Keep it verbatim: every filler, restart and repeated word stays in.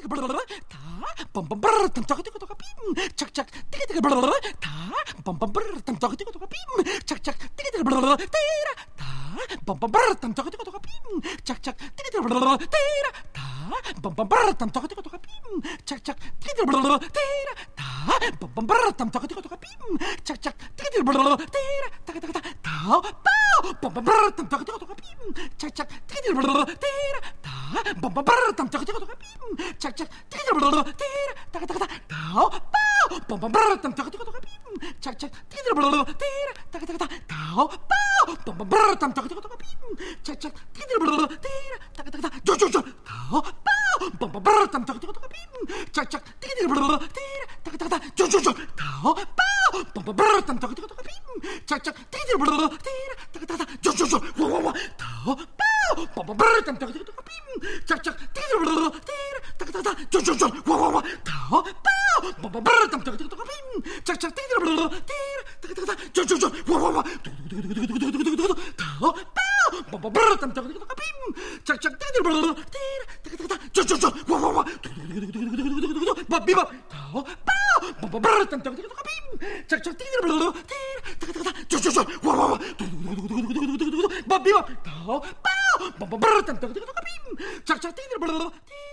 bum bum brr tam tak tik tok pim chak chak tik tik brr ta bum bum brr tam tak tik tok pim chak chak tik tik brr tira ta bum bum brr tam tak tik tok pim chak chak tik tik brr tira ta bum bum brr tam tak tik tok pim chak chak tik tik brr tira ta bum bum brr tam tak tik tok pim chak chak tik tik brr tira ta ta ta ta bum bum brr tam tak tik tok pim chak chak tik tik brr tira ta bum bum brr tam tak tik tok pim chak chak tik tik brr tira ta ta ta ta bum bum brr tam tak tik tok pim chak chak tik tik brr tira ta ta ta ta bum bum brr tam tak tik tok pim chak chak tik tik brr tira ta ta ta jo jo jo bum bum brr tam tak tik tok pim chak chak tik tik brr tira ta ta ta jo jo jo bum bum brr tam tak tik tok pim chak chak tik tik brr tira ta ta ta jo jo jo wa wa wa bum bum brr tam tak tik tok pim chak chak tik tik brr tira ta ta ta jo jo jo wa wa wa bum bum brr tam tak tik tok pim chak chak tik tik brr tira ta ta ta jo jo jo wa wa wa bum bum brr tam tak tik tok pim chak chak tik tik brr tira ta ta ta jo jo jo wa wa wa ba bi ba bum bum brr tam tak tik tok pim chak chak tik tik brr tira ta ta ta jo jo jo wa wa wa ba bi ba bum bum brr tam tak tik tok pim chak chak tik tik brr tira